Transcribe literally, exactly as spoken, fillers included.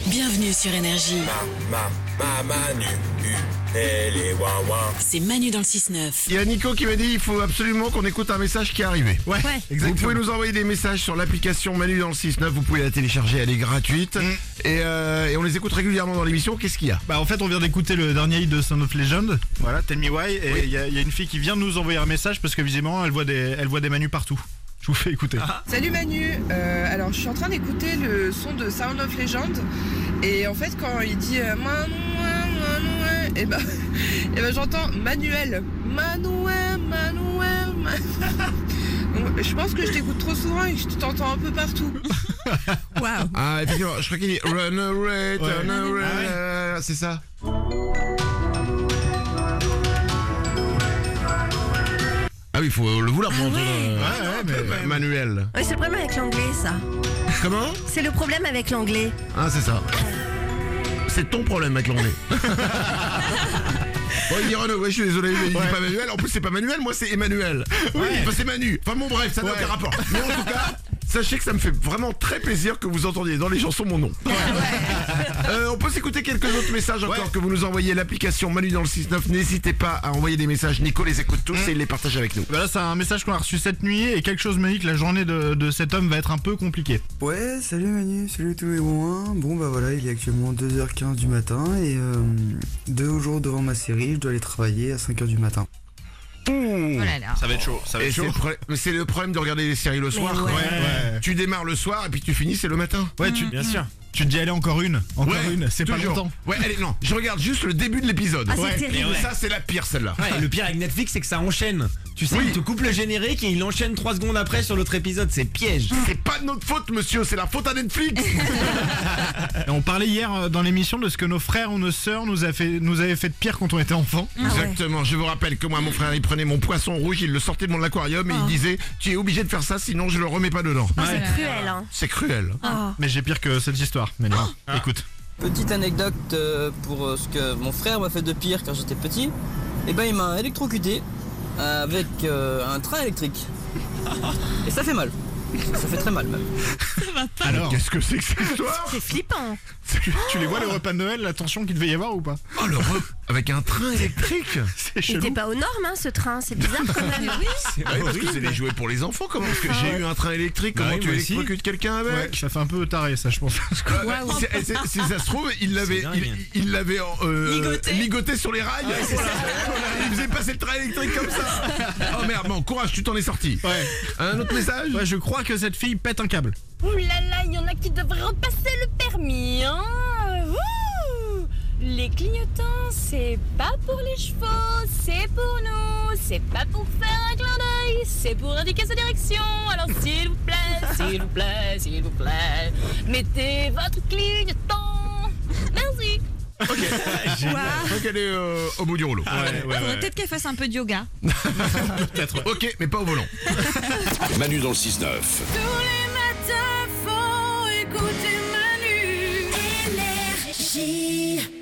Bienvenue sur Énergie. Ma, ma, ma, Manu, et les ouin-ouin. C'est Manu dans le six neuf. Il y a Nico qui m'a dit il faut absolument qu'on écoute un message qui est arrivé. Ouais, Ouais. exactement. Vous pouvez nous envoyer des messages sur l'application Manu dans le six neuf, vous pouvez la télécharger, elle est gratuite. Mm. Et, euh, et on les écoute régulièrement dans l'émission. Qu'est-ce qu'il y a? Bah en fait on vient d'écouter le dernier hit de Sound of Legend, voilà, Tell Me Why, et il y, a- y a une fille qui vient de nous envoyer un message parce que visiblement elle voit des, elle voit des Manu partout. Je vous fais écouter. Salut Manu, euh, alors je suis en train d'écouter le son de Sound of Legend et en fait quand il dit euh, Manu, Manu, et ben, et ben j'entends Manuel, Manuel, Manuel, Manuel. Donc, je pense que je t'écoute trop souvent et que je t'entends un peu partout. Waouh. Ah effectivement, je crois qu'il dit Run away, turn Ouais. away, Ah c'est ça. Ah oui, il faut le vouloir pour Ah entendre. ouais. euh, Ouais, ouais, mais- Ma- Manuel. Ouais, c'est le problème avec l'anglais, ça. Comment? C'est le problème avec l'anglais. Ah c'est ça. C'est ton problème avec l'anglais. Bon, il dit Renaud, ouais, je suis désolé, il dit Ouais. pas Manuel. En plus, c'est pas Manuel, moi, c'est Emmanuel. Oui, Ouais. enfin, c'est Manu. Enfin, bon, bref, ça n'a Ouais. aucun rapport. Mais en tout cas, sachez que ça me fait vraiment très plaisir que vous entendiez dans les chansons mon nom. Euh, on peut s'écouter quelques autres messages encore Ouais. que vous nous envoyez. L'application Manu dans le six neuf. N'hésitez pas à envoyer des messages. Nico les écoute tous et il les partage avec nous. Bah là c'est un message qu'on a reçu cette nuit et quelque chose me dit que la journée de, de cet homme va être un peu compliquée. Ouais, salut Manu, salut tous les ouin. Bon bah voilà, il est actuellement deux heures quinze du matin et euh, deux jours devant ma série, je dois aller travailler à cinq heures du matin. Oh là là. Ça va être chaud, ça va Et être c'est chaud. le, pro- mais c'est le problème de regarder les séries le soir. ouais. quoi. Ouais, Tu démarres le soir et puis tu finis, c'est le matin. ouais, tu, bien sûr. Tu te dis allez encore une, encore Ouais, une, c'est pas toujours. longtemps. Ouais, allez, non, je regarde juste le début de l'épisode. Ah, c'est Ouais. terrible. Et ça, c'est la pire, celle-là. Ouais, et le pire avec Netflix, c'est que ça enchaîne. Tu sais, Oui. il te coupe le générique et il enchaîne trois secondes après sur l'autre épisode. C'est piège. C'est pas de notre faute, monsieur, c'est la faute à Netflix. Et on parlait hier euh, dans l'émission de ce que nos frères ou nos sœurs nous, a fait, nous avaient fait de pire quand on était enfant. Ah ouais. Exactement, je vous rappelle que moi, mon frère, il prenait mon poisson rouge, il le sortait de mon aquarium et il disait tu es obligé de faire ça, sinon je le remets pas dedans. Oh, c'est cruel, hein. C'est cruel. Oh. Mais j'ai pire que cette histoire. Mais non, écoute. Petite anecdote euh, pour euh, ce que mon frère m'a fait de pire quand j'étais petit. Et ben il m'a électrocuté euh, avec euh, un train électrique. Et ça fait mal. Ça fait très mal même. Alors, Qu'est-ce que c'est que cette histoire? C'est flippant. tu, tu les vois les repas de Noël, la tension qu'il devait y avoir ou pas? Oh, le re... avec un train électrique. C'est Il chelou. était pas aux normes, hein, ce train. C'est bizarre quand même. Oui. Oui, parce que c'est des jouets pour les enfants, comment? Parce que j'ai eu un train électrique, comment Bah oui, tu moi aussi. électrocutes quelqu'un avec? Ouais, ça fait un peu taré ça, je pense. Euh, c'est- c'est- Si ça se trouve, il l'avait, dingue. il, il l'avait euh, Ligoté. ligoté sur les rails. Il faisait passer le train électrique comme ça. Oh merde, bon, courage, tu t'en es sorti. Ouais. Un autre message? Ouais, je crois que cette fille pète un câble. Ouh là là, il y en a qui devraient repasser le permis, hein. Ouh. Les clignotants, c'est pas pour les chevaux, c'est pour nous. C'est pas pour faire un clin d'œil, c'est pour indiquer sa direction. Alors s'il vous plaît, s'il vous plaît, s'il vous plaît, mettez votre clignotant. Merci. Ok. Je crois qu'elle est euh, au bout du rouleau. Faudrait peut-être qu'elle fasse un peu de yoga. Ok, mais pas au volant. Manu dans le six neuf. Tous les matins, faut écouter Manu. Énergie.